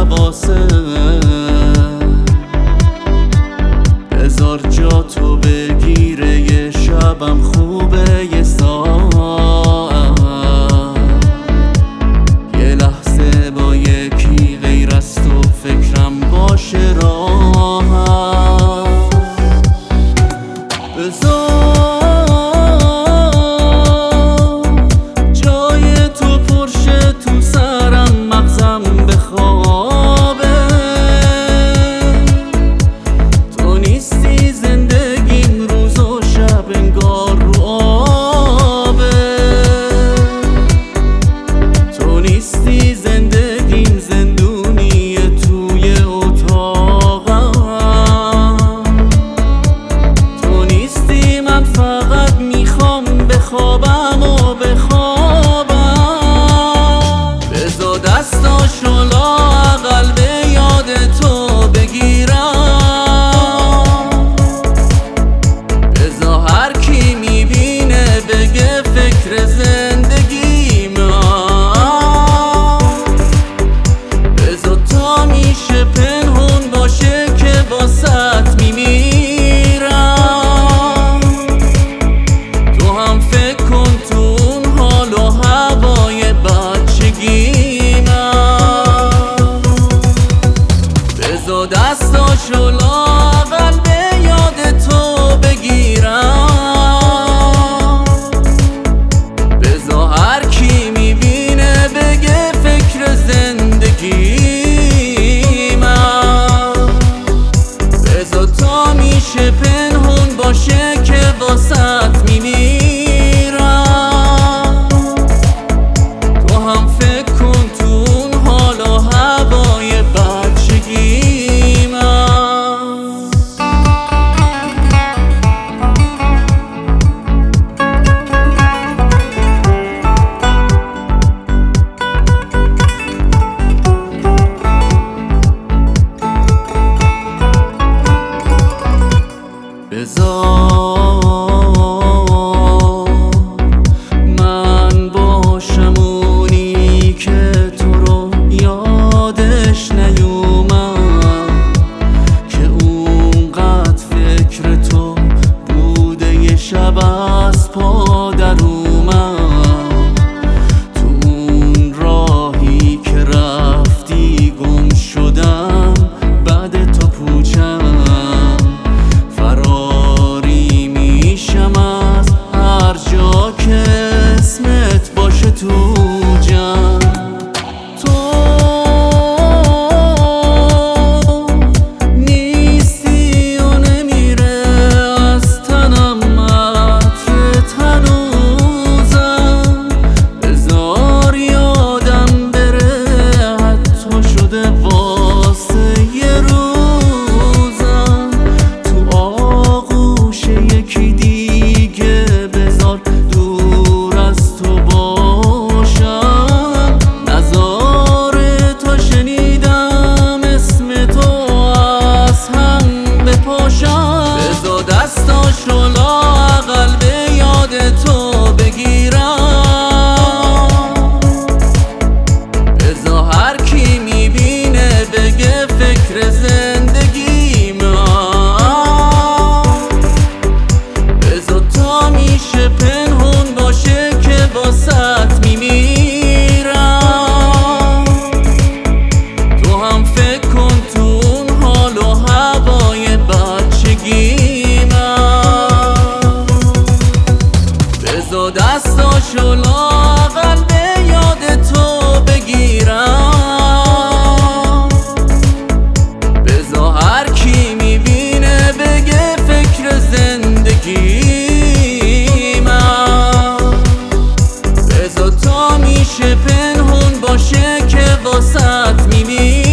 حواسه، بذار جا تو بگیره یه شبم خوبه یه ساعت، یه لحظه با یکی غیر از تو فکرم باشه راحت. بذار جای تو پرشه تو سرم، مغزم بخوابه، تو نیستی زندگیم روز و شب انگار رو آبه، تو نیستی زندگیم زندونی توی اتاقم، تو نیستی من فقط میخوام بخوابم و بخوابم. بذار دستاشو لااقل به یاد تو بگیرم، بذار هر کی میبینه بگه فکر زندگی من، بذار تا میشه پنهون باشه که باست میمیرم. تو هم فکر کن تو اون حال و هوای بچگی من، بذار دستاشو لااقل به یاد تو بگیرم، بذار هر کی میبینه بگه فکر زندگی من، بذار تا میشه پنهون باشه که واسط میمیرم. تو هم فکر کن تو اون حال و هوای بچگی من. بذار من باشم اونی که تو رو یادش نیومد، که اونقدر فکر تو بوده یه شب از پا در اومد، تو اون راهی که رفتی گم شدم بعد تو پوچم، فراری میشم از هر جا که اسمت باشه تو جمع. تو نیستی و نمیره از تنم عطرت هنوزم، بذار یادم بره حتی شده واسه یه روزم، تو آغوش یکی دیگه بذار دور از تو باشم، نذار تا شنیدم اسم تو از هم بپاشم. بذار دستاشو لااقل به یاد تو بگیرم، بذار هر کی میبینه بگه فکر زندگی من، بذار تا میشه پنهون باشه که باست میمیرم. تو هم فکر کن تو اون حال و هوای بچگی من، بذار دستاشو لااقل به یاد تو بگیرم، بذار هر کی میبینه بگه فکر زندگی من، بذار تا میشه پنهون باشه که واسط میمیرم.